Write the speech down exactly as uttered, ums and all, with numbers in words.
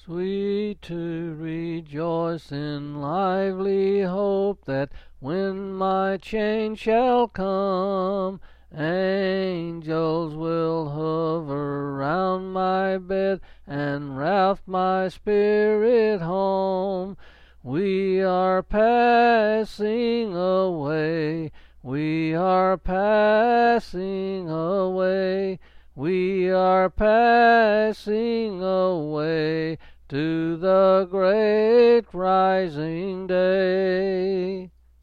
Sweet to rejoice in lively hope that when my change shall come, angels will hover round my bed and raft my spirit home. We are passing away, we are passing away, we are passing away to the great rising day.